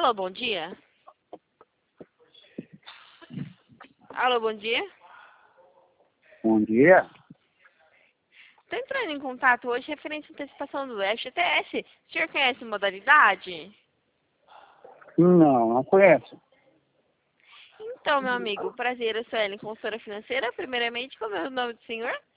Alô, bom dia. Alô, bom dia. Bom dia. Estou entrando em contato hoje referente à antecipação do FGTS. O senhor conhece a modalidade? Não conheço. Então, meu amigo, prazer, eu sou Ellen, consultora financeira. Primeiramente, como é o nome do senhor?